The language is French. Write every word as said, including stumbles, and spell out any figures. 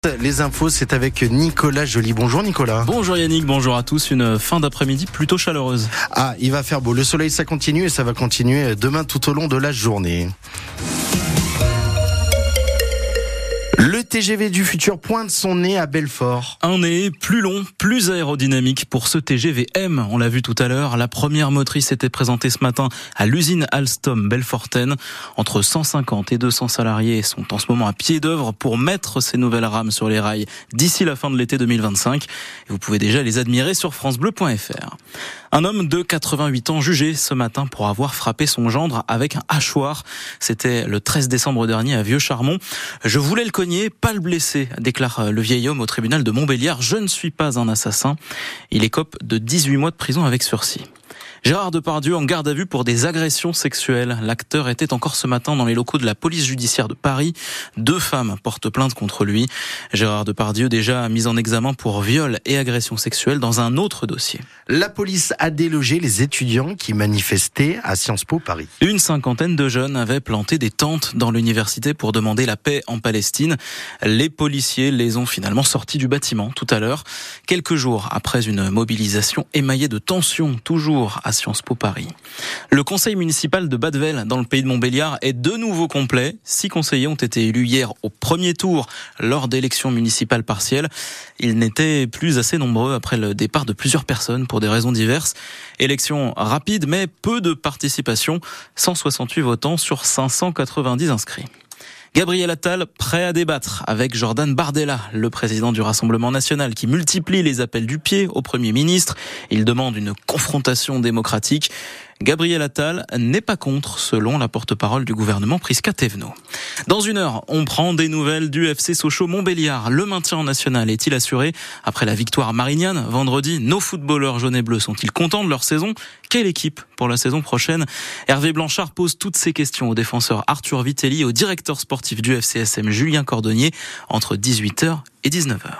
Les infos, c'est avec Nicolas Joly. Bonjour Nicolas. Bonjour Yannick, bonjour à tous. Une fin d'après-midi plutôt chaleureuse. Ah, il va faire beau. Le soleil, ça continue et ça va continuer demain tout au long de la journée. Le T G V du futur pointe son nez à Belfort. Un nez plus long, plus aérodynamique pour ce T G V M. On l'a vu tout à l'heure, la première motrice était présentée ce matin à l'usine Alstom Belfortaine. Entre cent cinquante et deux cents salariés sont en ce moment à pied d'œuvre pour mettre ces nouvelles rames sur les rails d'ici la fin de l'été deux mille vingt-cinq. Et vous pouvez déjà les admirer sur francebleu point f r. Un homme de quatre-vingt-huit ans jugé ce matin pour avoir frappé son gendre avec un hachoir. C'était le treize décembre dernier à Vieux-Charmont. Je voulais le cogner, pas le blesser, déclare le vieil homme au tribunal de Montbéliard. Je ne suis pas un assassin. Il écope de dix-huit mois de prison avec sursis. Gérard Depardieu en garde à vue pour des agressions sexuelles. L'acteur était encore ce matin dans les locaux de la police judiciaire de Paris. Deux femmes portent plainte contre lui. Gérard Depardieu déjà mis en examen pour viol et agression sexuelle dans un autre dossier. La police a délogé les étudiants qui manifestaient à Sciences Po Paris. Une cinquantaine de jeunes avaient planté des tentes dans l'université pour demander la paix en Palestine. Les policiers les ont finalement sortis du bâtiment tout à l'heure. Quelques jours après une mobilisation émaillée de tensions, toujours à Sciences Po Paris. Le conseil municipal de Badevel, dans le pays de Montbéliard, est de nouveau complet. Six conseillers ont été élus hier au premier tour lors d'élections municipales partielles. Ils n'étaient plus assez nombreux après le départ de plusieurs personnes pour des raisons diverses. Élection rapide, mais peu de participation. cent soixante-huit votants sur cinq cent quatre-vingt-dix inscrits. Gabriel Attal, prêt à débattre avec Jordan Bardella, le président du Rassemblement national, qui multiplie les appels du pied au Premier ministre. Il demande une confrontation démocratique. Gabriel Attal n'est pas contre, selon la porte-parole du gouvernement Prisca Thévenot. Dans une heure, on prend des nouvelles du F C Sochaux-Montbéliard. Le maintien en national est-il assuré après la victoire marignane vendredi? Nos footballeurs jaunes et bleus sont-ils contents de leur saison? Quelle équipe pour la saison prochaine? Hervé Blanchard pose toutes ces questions au défenseur Arthur Vitelli et au directeur sportif du F C S M Julien Cordonnier entre dix-huit heures et dix-neuf heures.